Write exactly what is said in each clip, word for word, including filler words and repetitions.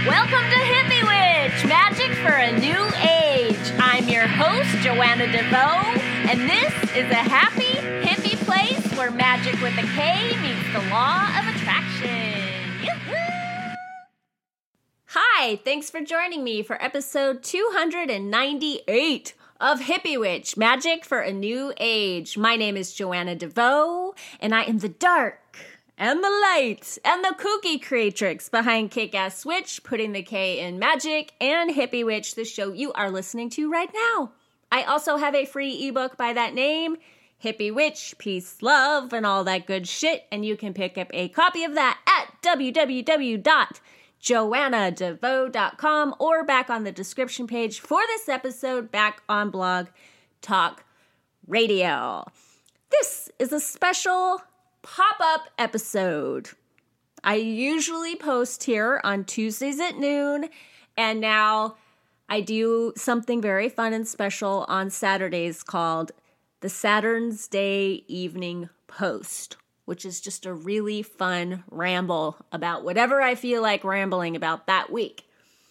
Welcome to Hippie Witch, magic for a new age. I'm your host, Joanna DeVoe, and this is a happy, hippie place where magic with a K meets the law of attraction. Yoo-hoo! Hi, thanks for joining me for episode two hundred ninety-eight of Hippie Witch, magic for a new age. My name is Joanna DeVoe, and I am the dark and the light, and the kooky creatrix behind Kick-Ass Switch, putting the K in magic, and Hippie Witch, the show you are listening to right now. I also have a free ebook by that name, Hippie Witch, Peace, Love, and all that good shit, and you can pick up a copy of that at w w w dot joanna devoe dot com or back on the description page for this episode back on Blog Talk Radio. This is a special pop-up episode. I usually post here on Tuesdays at noon, and now I do something very fun and special on Saturdays called the Saturn's Day Evening Post, which is just a really fun ramble about whatever I feel like rambling about that week.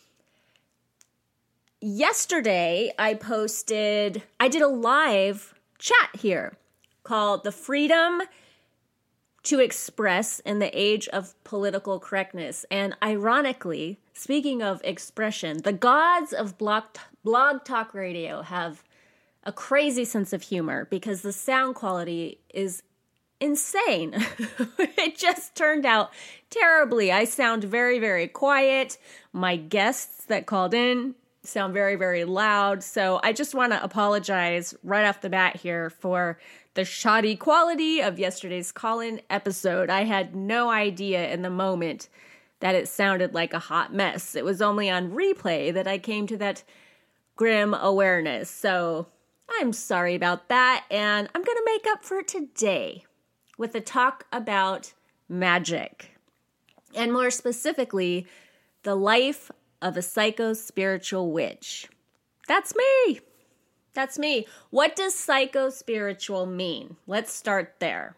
Yesterday, I posted, I did a live chat here called The Freedom to Express in the Age of Political Correctness. And ironically, speaking of expression, the gods of blog, blog talk radio have a crazy sense of humor because the sound quality is insane. It just turned out terribly. I sound very, very quiet. My guests that called in sound very, very loud. So I just want to apologize right off the bat here for the shoddy quality of yesterday's call-in episode. I had no idea in the moment that it sounded like a hot mess. It was only on replay that I came to that grim awareness. So I'm sorry about that, and I'm going to make up for it today with a talk about magic, and more specifically, the life of a psycho-spiritual witch. That's me. That's me. What does psycho-spiritual mean? Let's start there.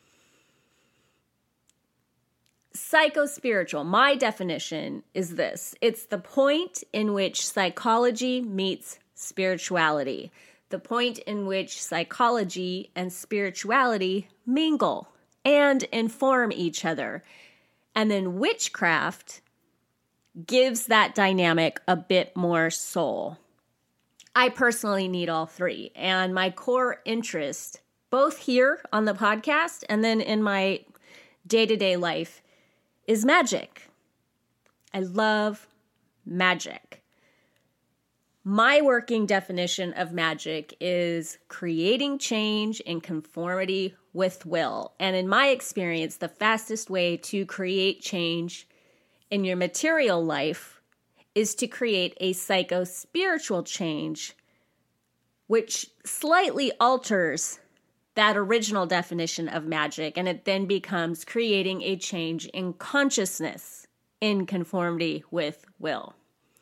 Psycho-spiritual, my definition is this. It's the point in which psychology meets spirituality. The point in which psychology and spirituality mingle and inform each other. And then witchcraft gives that dynamic a bit more soul. I personally need all three, and my core interest, both here on the podcast and then in my day-to-day life, is magic. I love magic. My working definition of magic is creating change in conformity with will. And in my experience, the fastest way to create change in your material life is to create a psycho-spiritual change, which slightly alters that original definition of magic, and it then becomes creating a change in consciousness in conformity with will.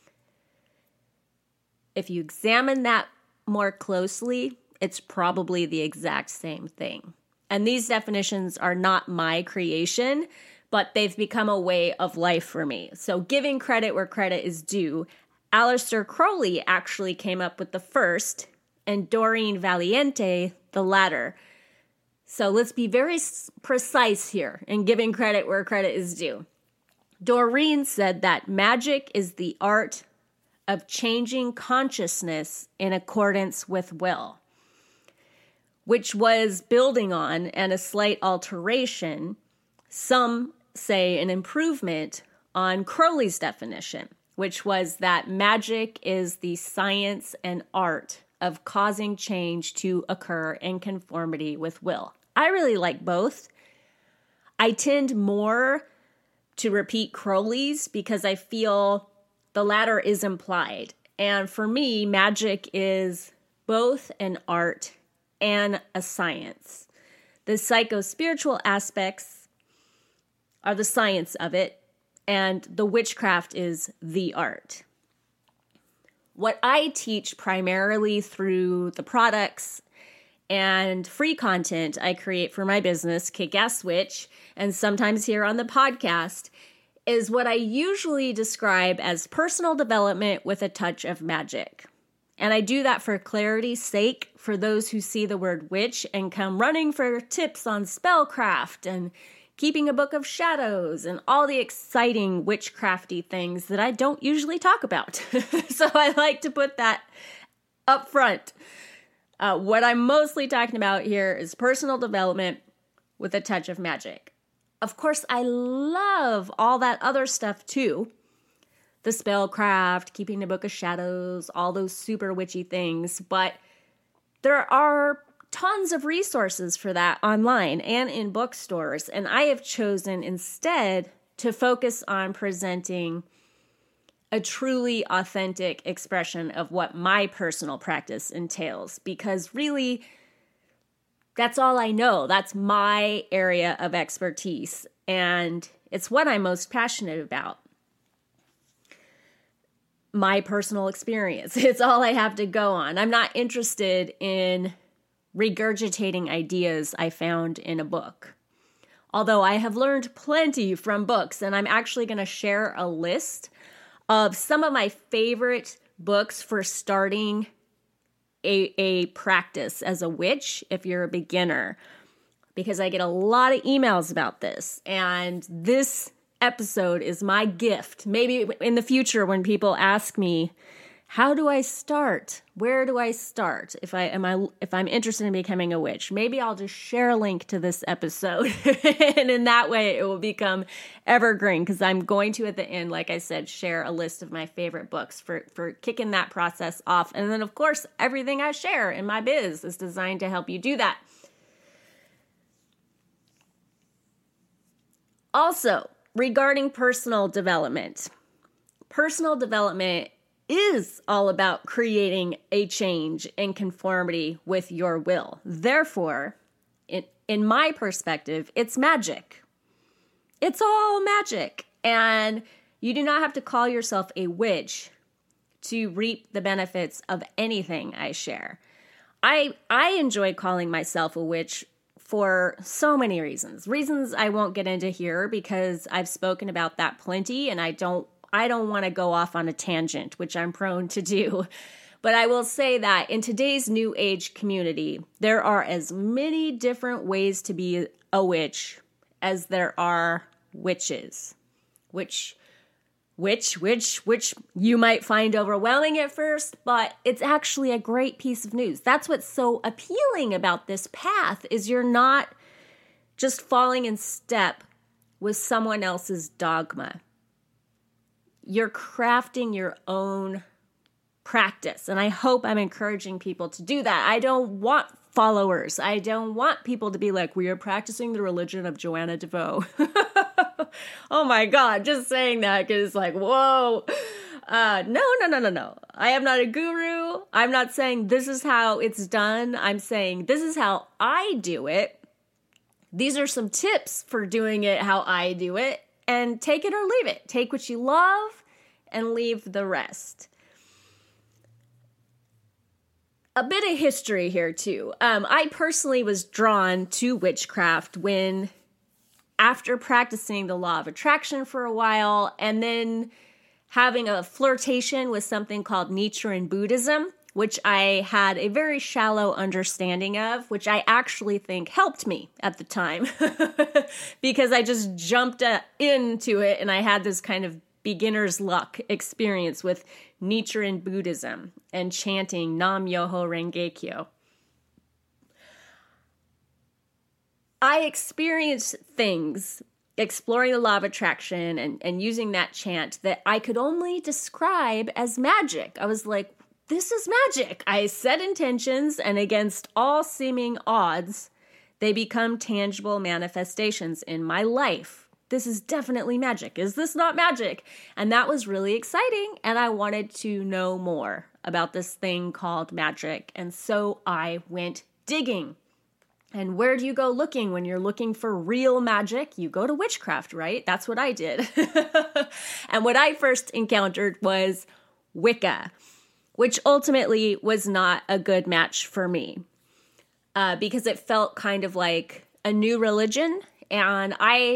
If you examine that more closely, it's probably the exact same thing. And these definitions are not my creation, but they've become a way of life for me. So giving credit where credit is due, Aleister Crowley actually came up with the first, and Doreen Valiente the latter. So let's be very precise here in giving credit where credit is due. Doreen said that magic is the art of changing consciousness in accordance with will, which was building on and a slight alteration, some say an improvement on Crowley's definition, which was that magic is the science and art of causing change to occur in conformity with will. I really like both. I tend more to repeat Crowley's because I feel the latter is implied. And for me, magic is both an art and a science. The psycho-spiritual aspects are the science of it, and the witchcraft is the art. What I teach primarily through the products and free content I create for my business, Kick-Ass Switch, and sometimes here on the podcast, is what I usually describe as personal development with a touch of magic. And I do that for clarity's sake for those who see the word witch and come running for tips on spellcraft and keeping a book of shadows and all the exciting witchcrafty things that I don't usually talk about. So I like to put that up front. Uh, what I'm mostly talking about here is personal development with a touch of magic. Of course, I love all that other stuff too. The spellcraft, keeping a book of shadows, all those super witchy things. But there are tons of resources for that online and in bookstores. And I have chosen instead to focus on presenting a truly authentic expression of what my personal practice entails. Because really, that's all I know. That's my area of expertise. And it's what I'm most passionate about. My personal experience. It's all I have to go on. I'm not interested in regurgitating ideas I found in a book. Although I have learned plenty from books, and I'm actually going to share a list of some of my favorite books for starting a, a practice as a witch if you're a beginner, because I get a lot of emails about this, and this episode is my gift. Maybe in the future when people ask me, how do I start? Where do I start? If I am I if I'm interested in becoming a witch, maybe I'll just share a link to this episode. And in that way it will become evergreen, because I'm going to at the end, like I said, share a list of my favorite books for, for kicking that process off. And then of course, everything I share in my biz is designed to help you do that. Also, regarding personal development, personal development is all about creating a change in conformity with your will. Therefore, in, in my perspective, it's magic. It's all magic. And you do not have to call yourself a witch to reap the benefits of anything I share. I I enjoy calling myself a witch for so many reasons. Reasons I won't get into here because I've spoken about that plenty, and I don't I don't want to go off on a tangent, which I'm prone to do. But I will say that in today's new age community, there are as many different ways to be a witch as there are witches. Which, which, which, which you might find overwhelming at first, but it's actually a great piece of news. That's what's so appealing about this path, is you're not just falling in step with someone else's dogma. You're crafting your own practice. And I hope I'm encouraging people to do that. I don't want followers. I don't want people to be like, we are practicing the religion of Joanna DeVoe. Oh my God, just saying that because it's like, whoa. Uh, no, no, no, no, no. I am not a guru. I'm not saying this is how it's done. I'm saying this is how I do it. These are some tips for doing it how I do it. And take it or leave it. Take what you love and leave the rest. A bit of history here too. Um, I personally was drawn to witchcraft when, after practicing the law of attraction for a while, and then having a flirtation with something called Nichiren Buddhism, which I had a very shallow understanding of, which I actually think helped me at the time because I just jumped uh, into it and I had this kind of beginner's luck experience with Nichiren Buddhism and chanting Nam Myoho Renge Kyo. I experienced things exploring the law of attraction and, and using that chant that I could only describe as magic. I was like, this is magic. I set intentions, and against all seeming odds, they become tangible manifestations in my life. This is definitely magic. Is this not magic? And that was really exciting, and I wanted to know more about this thing called magic, and so I went digging. And where do you go looking when you're looking for real magic? You go to witchcraft, right? That's what I did. And what I first encountered was Wicca, which ultimately was not a good match for me uh, because it felt kind of like a new religion. And I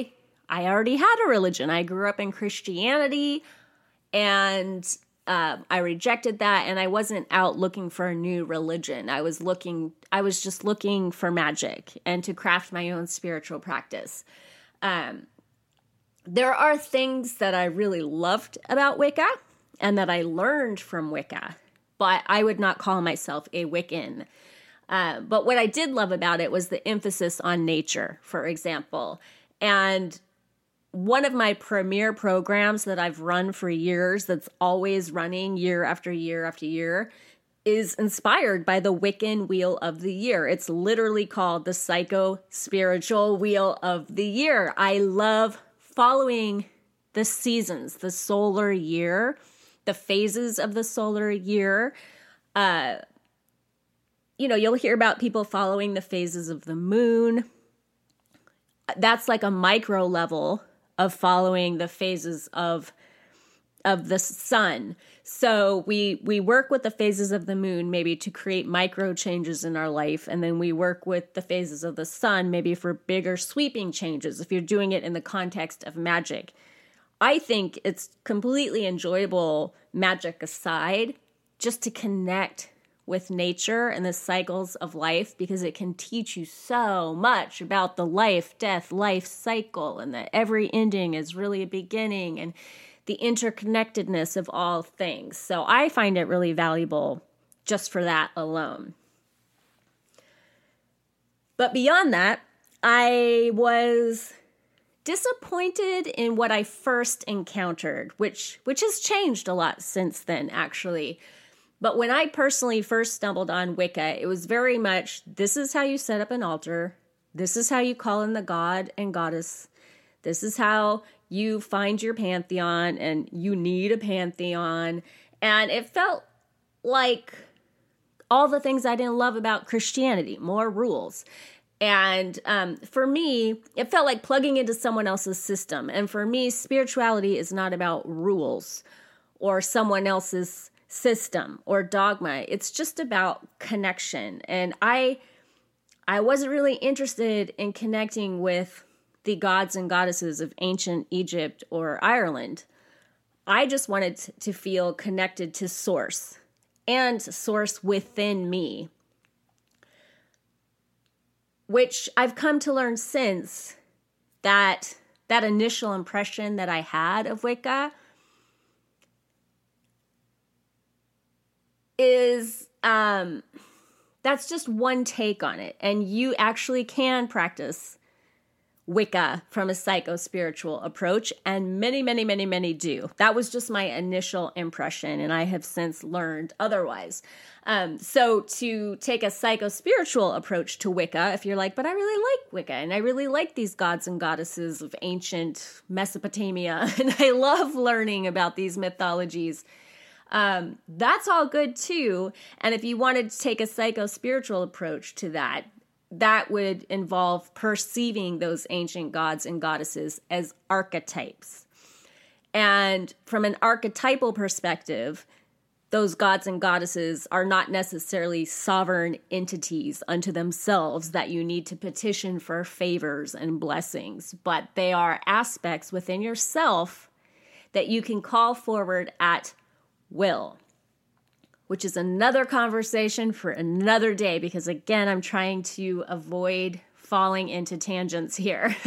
I already had a religion. I grew up in Christianity, and uh, I rejected that, and I wasn't out looking for a new religion. I was looking, I was just looking for magic and to craft my own spiritual practice. Um, there are things that I really loved about Wicca and that I learned from Wicca, but I would not call myself a Wiccan. Uh, but what I did love about it was the emphasis on nature, for example. And one of my premier programs that I've run for years, that's always running year after year after year, is inspired by the Wiccan Wheel of the Year. It's literally called the Psycho-Spiritual Wheel of the Year. I love following the seasons, the solar year, the phases of the solar year. Uh, you know, you'll hear about people following the phases of the moon. That's like a micro level of following the phases of of the sun. So we we work with the phases of the moon maybe to create micro changes in our life, and then we work with the phases of the sun maybe for bigger sweeping changes if you're doing it in the context of magic. I think it's completely enjoyable, magic aside, just to connect with nature and the cycles of life, because it can teach you so much about the life, death, life cycle, and that every ending is really a beginning, and the interconnectedness of all things. So I find it really valuable just for that alone. But beyond that, I was disappointed in what I first encountered, which which has changed a lot since then, actually. But when I personally first stumbled on Wicca, it was very much, this is how you set up an altar. This is how you call in the god and goddess. This is how you find your pantheon, and you need a pantheon. And it felt like all the things I didn't love about Christianity, more rules. And um, for me, it felt like plugging into someone else's system. And for me, spirituality is not about rules or someone else's system or dogma. It's just about connection. And I I wasn't really interested in connecting with the gods and goddesses of ancient Egypt or Ireland. I just wanted to feel connected to source, and source within me, which I've come to learn since that that initial impression that I had of Wicca is, um, that's just one take on it. And you actually can practice Wicca from a psycho-spiritual approach, and many, many, many, many do. That was just my initial impression, and I have since learned otherwise. Um, so to take a psycho-spiritual approach to Wicca, if you're like, but I really like Wicca, and I really like these gods and goddesses of ancient Mesopotamia, and I love learning about these mythologies, Um, that's all good too. And if you wanted to take a psycho-spiritual approach to that, that would involve perceiving those ancient gods and goddesses as archetypes. And from an archetypal perspective, those gods and goddesses are not necessarily sovereign entities unto themselves that you need to petition for favors and blessings, but they are aspects within yourself that you can call forward at will, which is another conversation for another day, because again, I'm trying to avoid falling into tangents here.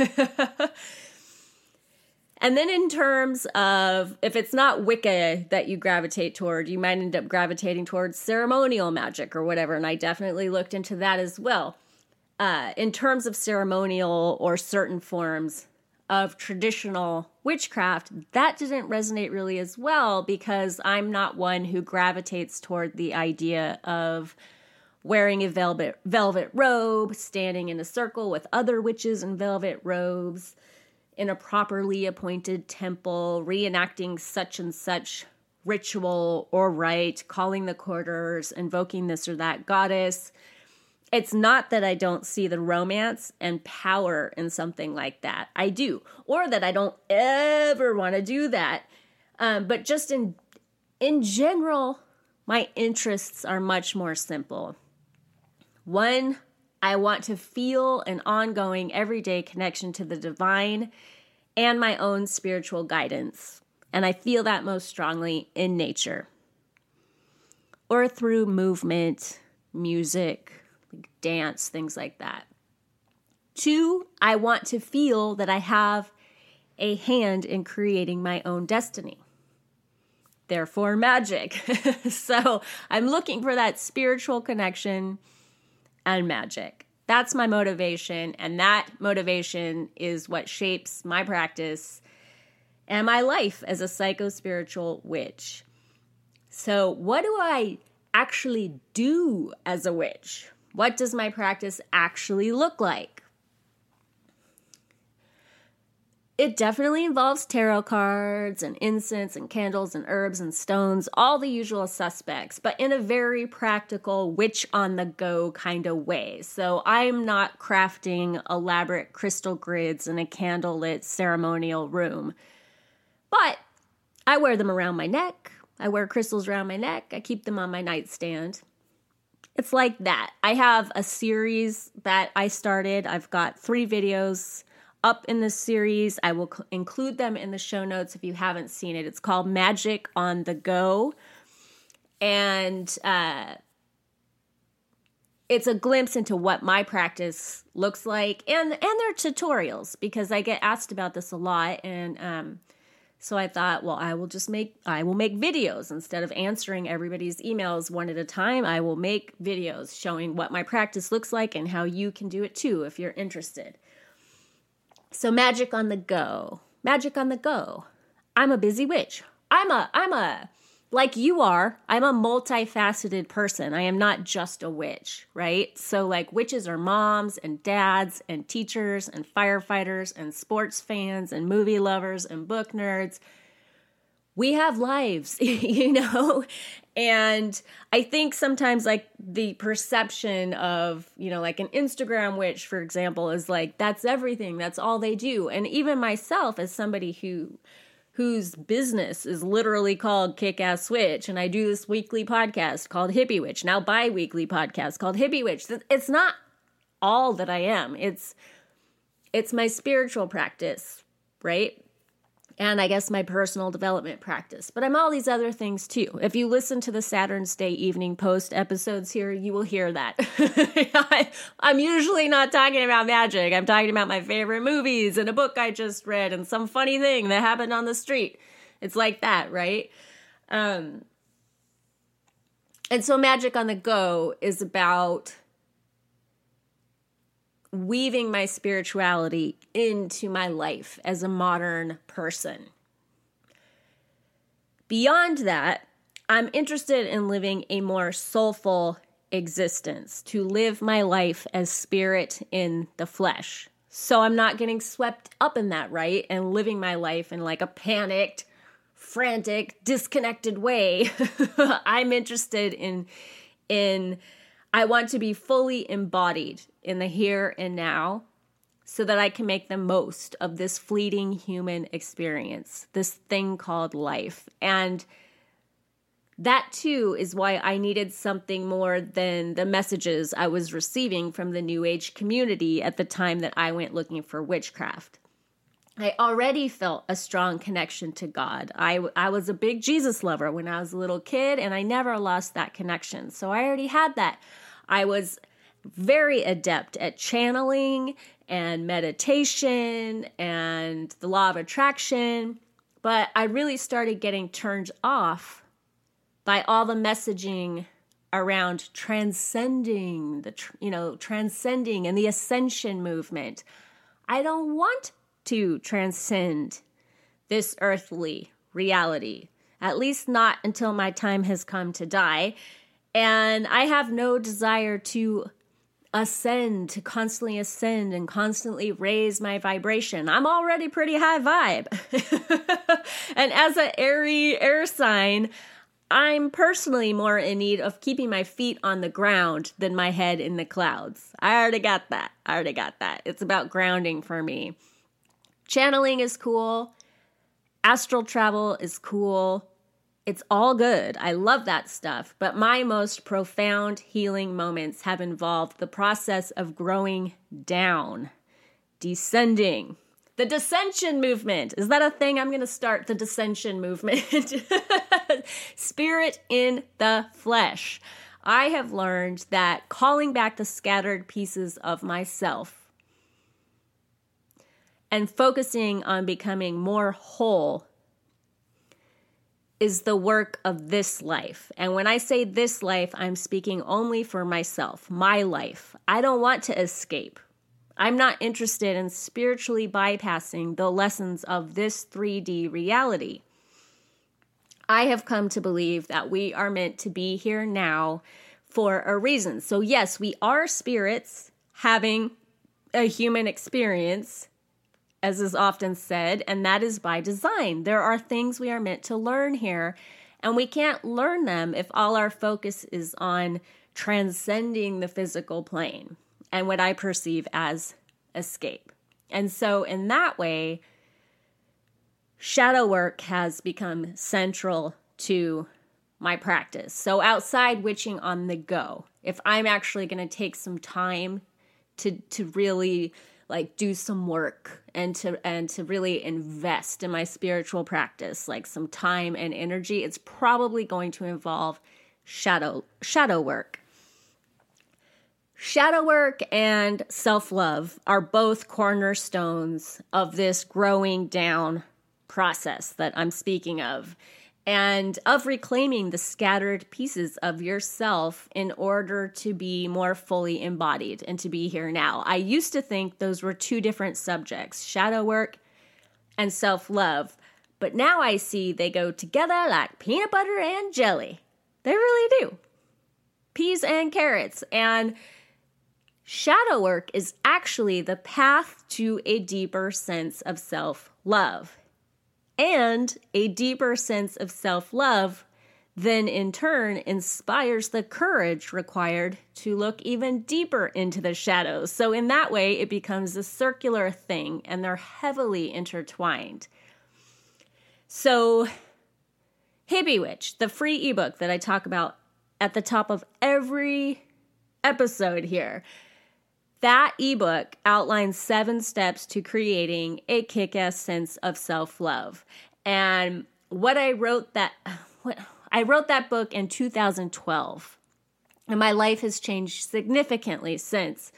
And then in terms of, if it's not Wicca that you gravitate toward, you might end up gravitating towards ceremonial magic or whatever, and I definitely looked into that as well. Uh, in terms of ceremonial or certain forms of traditional witchcraft, that didn't resonate really as well, because I'm not one who gravitates toward the idea of wearing a velvet velvet robe, standing in a circle with other witches in velvet robes, in a properly appointed temple, reenacting such and such ritual or rite, calling the quarters, invoking this or that goddess. It's not that I don't see the romance and power in something like that. I do. Or that I don't ever want to do that. Um, but just in in general, my interests are much more simple. One, I want to feel an ongoing, everyday connection to the divine and my own spiritual guidance. And I feel that most strongly in nature or through movement, music, like dance, things like that. Two, I want to feel that I have a hand in creating my own destiny. Therefore, magic. So I'm looking for that spiritual connection and magic. That's my motivation, and that motivation is what shapes my practice and my life as a psycho-spiritual witch. So what do I actually do as a witch? What does my practice actually look like? It definitely involves tarot cards and incense and candles and herbs and stones, all the usual suspects, but in a very practical witch on the go kind of way. So I'm not crafting elaborate crystal grids in a candlelit ceremonial room, but I wear them around my neck. I wear crystals around my neck. I keep them on my nightstand. It's like that. I have a series that I started. I've got three videos up in this series. I will c- include them in the show notes if you haven't seen it. It's called Magic on the Go. And uh, it's a glimpse into what my practice looks like. And, and they're tutorials because I get asked about this a lot. And um, so I thought, well, I will just make, I will make videos instead of answering everybody's emails one at a time. I will make videos showing what my practice looks like and how you can do it too if you're interested. So magic on the go, magic on the go. I'm a busy witch. I'm a, I'm a, like you are, I'm a multifaceted person. I am not just a witch, right? So like witches are moms and dads and teachers and firefighters and sports fans and movie lovers and book nerds. We have lives, you know? And I think sometimes like the perception of, you know, like an Instagram witch, for example, is like, that's everything. That's all they do. And even myself as somebody who, whose business is literally called Kick-Ass Witch. And I do this weekly podcast called Hippie Witch, now bi-weekly podcast called Hippie Witch. It's not all that I am. It's, it's my spiritual practice, right? And I guess my personal development practice. But I'm all these other things too. If you listen to the Saturn's Day Evening Post episodes here, you will hear that. I, I'm usually not talking about magic. I'm talking about my favorite movies and a book I just read and some funny thing that happened on the street. It's like that, right? Um, and so Magic on the Go is about weaving my spirituality into my life as a modern person. Beyond that, I'm interested in living a more soulful existence, to live my life as spirit in the flesh. So I'm not getting swept up in that, right? And living my life in like a panicked, frantic, disconnected way. I'm interested in, in, I want to be fully embodied in the here and now so that I can make the most of this fleeting human experience, this thing called life. And that too is why I needed something more than the messages I was receiving from the New Age community at the time that I went looking for witchcraft. I already felt a strong connection to God. I, I was a big Jesus lover when I was a little kid, and I never lost that connection. So I already had that. I was very adept at channeling and meditation and the law of attraction, but I really started getting turned off by all the messaging around transcending the, you know, transcending and the ascension movement. I don't want to transcend this earthly reality, at least not until my time has come to die. And I have no desire to ascend, to constantly ascend and constantly raise my vibration. I'm already pretty high vibe. And as an airy air sign, I'm personally more in need of keeping my feet on the ground than my head in the clouds. I already got that. I already got that. It's about grounding for me. Channeling is cool. Astral travel is cool. It's all good. I love that stuff. But my most profound healing moments have involved the process of growing down, descending, The dissension movement. Is that a thing? I'm going to start the dissension movement. Spirit in the flesh. I have learned that calling back the scattered pieces of myself and focusing on becoming more whole is the work of this life. And when I say this life, I'm speaking only for myself, my life. I don't want to escape. I'm not interested in spiritually bypassing the lessons of this three D reality. I have come to believe that we are meant to be here now for a reason. So yes, we are spirits having a human experience, as is often said, and that is by design. There are things we are meant to learn here, and we can't learn them if all our focus is on transcending the physical plane and what I perceive as escape. And so in that way, shadow work has become central to my practice. So outside witching on the go, if I'm actually going to take some time to to really like do some work and to and to really invest in my spiritual practice, like some time and energy, it's probably going to involve shadow shadow work. Shadow work and self-love are both cornerstones of this growing down process that I'm speaking of, and of reclaiming the scattered pieces of yourself in order to be more fully embodied and to be here now. I used to think those were two different subjects, shadow work and self-love, but now I see they go together like peanut butter and jelly. They really do. Peas and carrots. And shadow work is actually the path to a deeper sense of self-love. And a deeper sense of self-love then in turn inspires the courage required to look even deeper into the shadows. So in that way, it becomes a circular thing, and they're heavily intertwined. So Hippie Witch, the free ebook that I talk about at the top of every episode here, that ebook outlines seven steps to creating a kick-ass sense of self-love. And what I wrote that, what, I wrote that book in two thousand twelve, and my life has changed significantly since.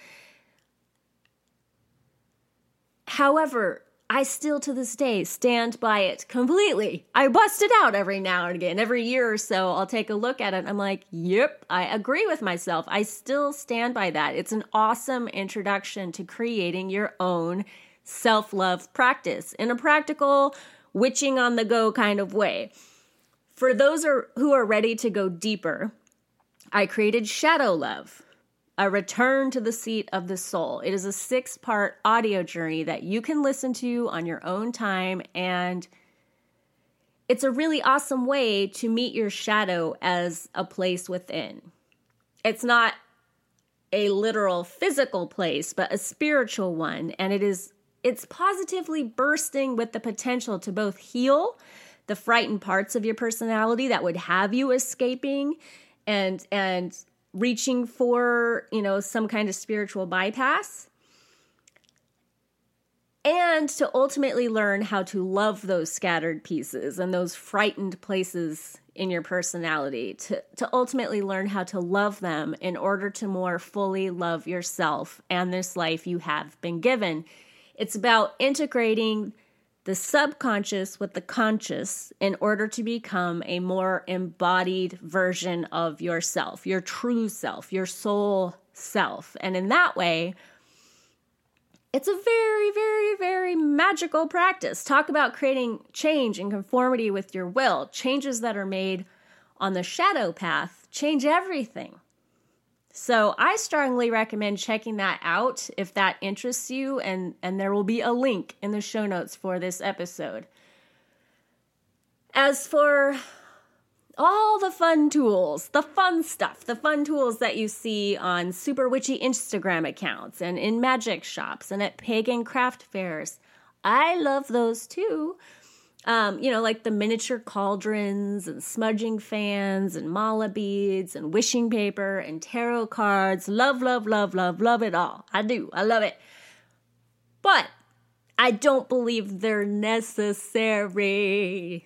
However, I still to this day stand by it completely. I bust it out every now and again. Every year or so, I'll take a look at it. And I'm like, yep, I agree with myself. I still stand by that. It's an awesome introduction to creating your own self-love practice in a practical, witching on the go kind of way. For those are, who are ready to go deeper, I created Shadow Love, a return to the seat of the soul. It is a six-part audio journey that you can listen to on your own time, and it's a really awesome way to meet your shadow as a place within. It's not a literal physical place, but a spiritual one, and it is it's positively bursting with the potential to both heal the frightened parts of your personality that would have you escaping and and reaching for, you know, some kind of spiritual bypass, and to ultimately learn how to love those scattered pieces and those frightened places in your personality, to, to ultimately learn how to love them in order to more fully love yourself and this life you have been given. It's about integrating the subconscious with the conscious in order to become a more embodied version of yourself, your true self, your soul self. And in that way, it's a very, very, very magical practice. Talk about creating change in conformity with your will. Changes that are made on the shadow path change everything. So I strongly recommend checking that out if that interests you, and, and there will be a link in the show notes for this episode. As for all the fun tools, the fun stuff, the fun tools that you see on super witchy Instagram accounts and in magic shops and at pagan craft fairs, I love those too. Um, you know, like the miniature cauldrons and smudging fans and mala beads and wishing paper and tarot cards. Love, love, love, love, love it all. I do. I love it. But I don't believe they're necessary.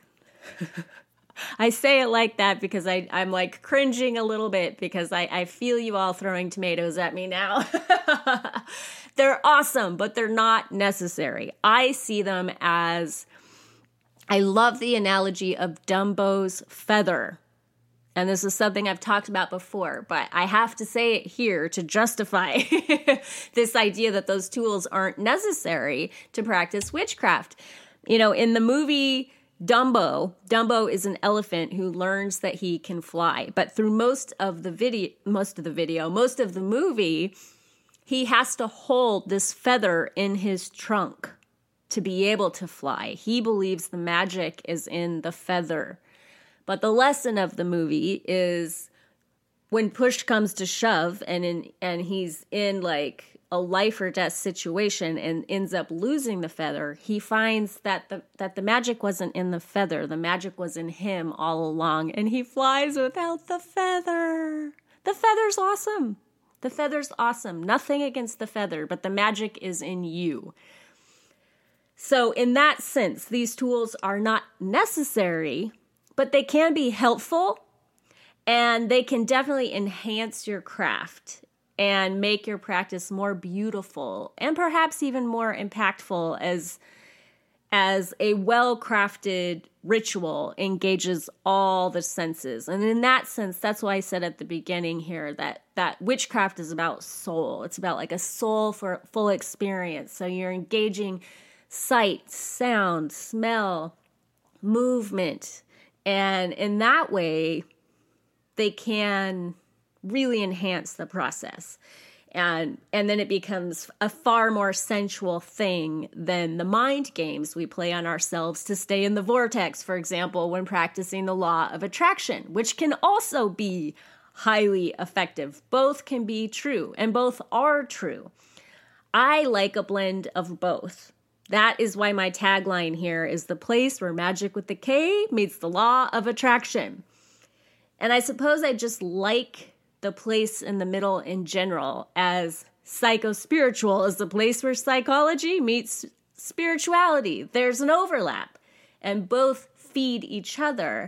I say it like that because I, I'm like cringing a little bit because I, I feel you all throwing tomatoes at me now. They're awesome, but they're not necessary. I see them as, I love the analogy of Dumbo's feather. And this is something I've talked about before, but I have to say it here to justify this idea that those tools aren't necessary to practice witchcraft. You know, in the movie Dumbo, Dumbo is an elephant who learns that he can fly. But through most of the video, most of the video, most of the movie, he has to hold this feather in his trunk to be able to fly. He believes the magic is in the feather. But the lesson of the movie is when push comes to shove and in, and he's in like a life or death situation and ends up losing the feather, he finds that the that the magic wasn't in the feather. The magic was in him all along, and he flies without the feather. The feather's awesome. The feather's awesome. Nothing against the feather, but the magic is in you. So in that sense, these tools are not necessary, but they can be helpful, and they can definitely enhance your craft and make your practice more beautiful and perhaps even more impactful as, as a well-crafted ritual engages all the senses. And in that sense, that's why I said at the beginning here that, that witchcraft is about soul. It's about like a soul for full experience. So you're engaging sight, sound, smell, movement. And in that way, they can really enhance the process. And and then it becomes a far more sensual thing than the mind games we play on ourselves to stay in the vortex, for example, when practicing the law of attraction, which can also be highly effective. Both can be true, and both are true. I like a blend of both. That is why my tagline here is the place where magic with the K meets the law of attraction. And I suppose I just like the place in the middle in general, as psychospiritual is the place where psychology meets spirituality. There's an overlap, and both feed each other.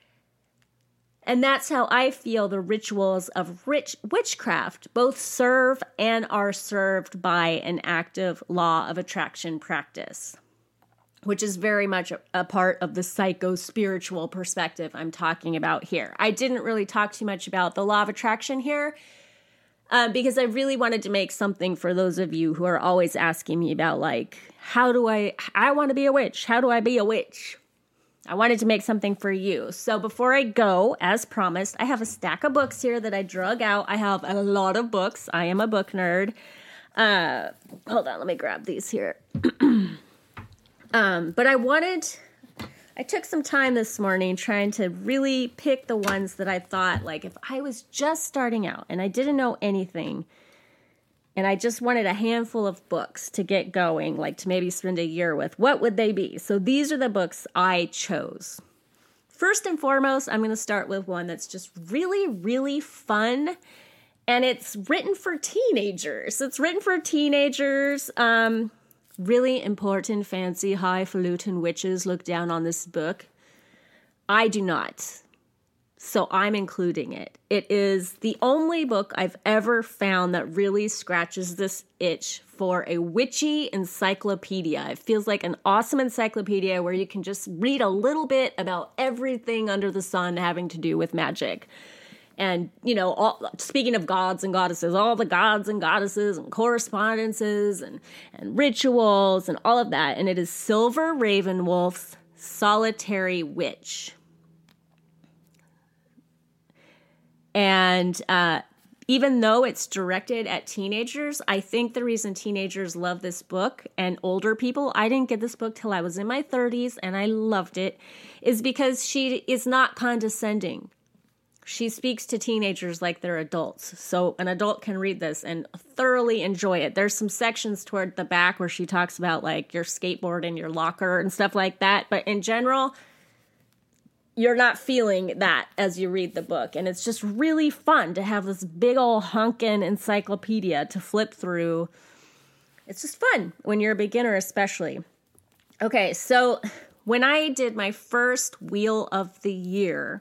And that's how I feel the rituals of rich witchcraft both serve and are served by an active law of attraction practice, which is very much a, a part of the psycho-spiritual perspective I'm talking about here. I didn't really talk too much about the law of attraction here uh, because I really wanted to make something for those of you who are always asking me about, like, how do I, I want to be a witch. How do I be a witch? I wanted to make something for you. So before I go, as promised, I have a stack of books here that I drug out. I have a lot of books. I am a book nerd. Uh, hold on, let me grab these here. um, but I wanted, I took some time this morning trying to really pick the ones that I thought, like, if I was just starting out and I didn't know anything, and I just wanted a handful of books to get going, like to maybe spend a year with, what would they be? So these are the books I chose. First and foremost, I'm going to start with one that's just really, really fun. And it's written for teenagers. It's written for teenagers. Um, really important, fancy, highfalutin witches look down on this book. I do not. So I'm including it. It is the only book I've ever found that really scratches this itch for a witchy encyclopedia. It feels like an awesome encyclopedia where you can just read a little bit about everything under the sun having to do with magic. And, you know, all, speaking of gods and goddesses, all the gods and goddesses and correspondences and, and rituals and all of that. And it is Silver Ravenwolf's Solitary Witch. And uh, even though it's directed at teenagers, I think the reason teenagers love this book and older people, I didn't get this book till I was in my thirties and I loved it, is because she is not condescending. She speaks to teenagers like they're adults. So an adult can read this and thoroughly enjoy it. There's some sections toward the back where she talks about like your skateboard and your locker and stuff like that. But in general, you're not feeling that as you read the book. And it's just really fun to have this big old hunkin' encyclopedia to flip through. it's just fun when you're a beginner, especially. Okay, so when I did my first Wheel of the Year,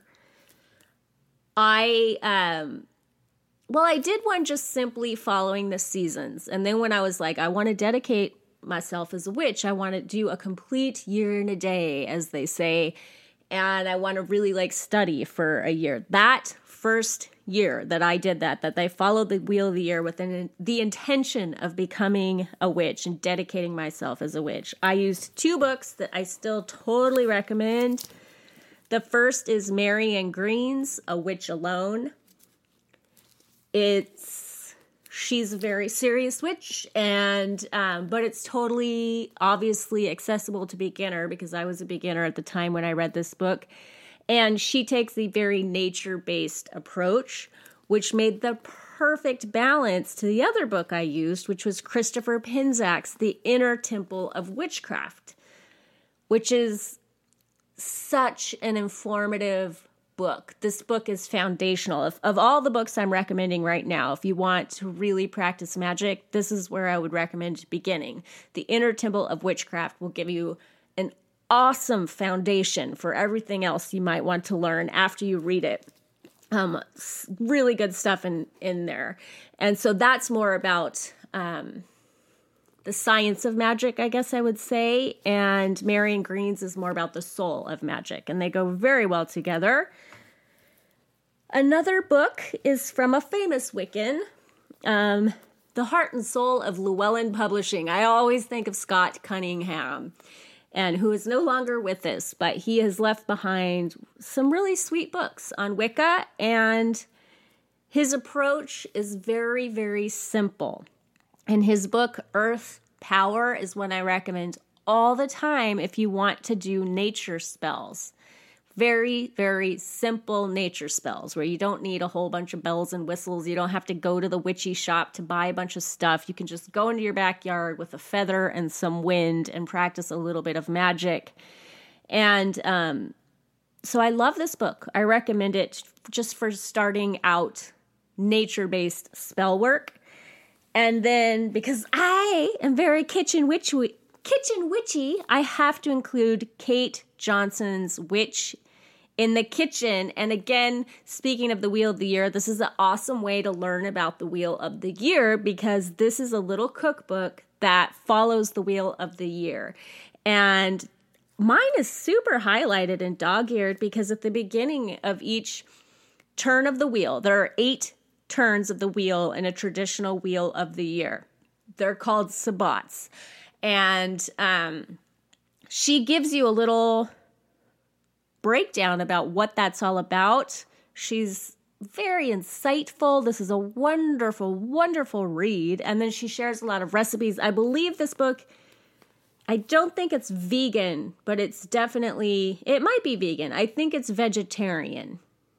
I, um, well, I did one just simply following the seasons. And then when I was like, I want to dedicate myself as a witch, I want to do a complete year and a day, as they say. And I want to really like study for a year. That first year that I did that, that I followed the Wheel of the Year with an, the intention of becoming a witch and dedicating myself as a witch, I used two books that I still totally recommend. The first is Marian Green's A Witch Alone. It's, she's a very serious witch, and um, but it's totally obviously accessible to beginner, because I was a beginner at the time when I read this book. And she takes a very nature-based approach, which made the perfect balance to the other book I used, which was Christopher Pinzak's The Inner Temple of Witchcraft, which is such an informative book. This book is foundational. Of, of all the books I'm recommending right now, if you want to really practice magic, this is where I would recommend beginning. The Inner Temple of Witchcraft will give you an awesome foundation for everything else you might want to learn after you read it. Um, really good stuff in, in there. And so that's more about um, the science of magic, I guess I would say. And Marian Green's is more about the soul of magic. And they go very well together. Another book is from a famous Wiccan, um, The Heart and Soul of Llewellyn Publishing. I always think of Scott Cunningham, and who is no longer with us, but he has left behind some really sweet books on Wicca, and his approach is very, very simple. And his book, Earth Power, is one I recommend all the time if you want to do nature spells. Very, very simple nature spells where you don't need a whole bunch of bells and whistles. You don't have to go to the witchy shop to buy a bunch of stuff. You can just go into your backyard with a feather and some wind and practice a little bit of magic. And um, so I love this book. I recommend it just for starting out nature-based spell work. And then because I am very kitchen witchy, kitchen witchy, I have to include Kate Johnson's Witch in the Kitchen. And again, speaking of the Wheel of the Year, this is an awesome way to learn about the Wheel of the Year, because this is a little cookbook that follows the Wheel of the Year. And mine is super highlighted and dog-eared because at the beginning of each turn of the wheel, there are eight turns of the wheel in a traditional Wheel of the Year. They're called sabbats. And um, she gives you a little breakdown about what that's all about. She's very insightful. This is a wonderful, wonderful read. And then she shares a lot of recipes. I believe this book, I don't think it's vegan, but it's definitely, it might be vegan. I think it's vegetarian.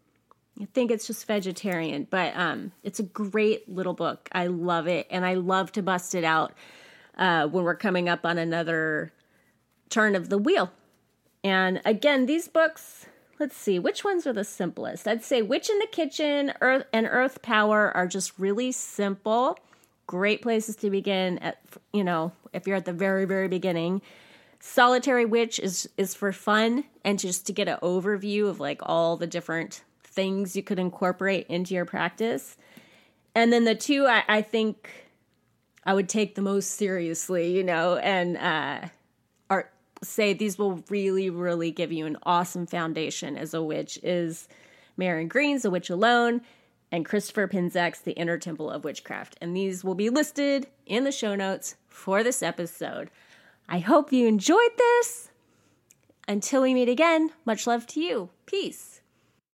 I think it's just vegetarian, but um, it's a great little book. I love it. And I love to bust it out uh, when we're coming up on another turn of the wheel. And again, these books, let's see, which ones are the simplest? I'd say Witch in the Kitchen Earth and Earth Power are just really simple. Great places to begin at, you know, if you're at the very, very beginning. Solitary Witch is, is for fun and just to get an overview of like all the different things you could incorporate into your practice. And then the two I, I think I would take the most seriously, you know, and uh, are say these will really, really give you an awesome foundation as a witch is Marian Green's A Witch Alone and Christopher Pinzak's The Inner Temple of Witchcraft. And these will be listed in the show notes for this episode. I hope you enjoyed this. Until we meet again, much love to you. Peace.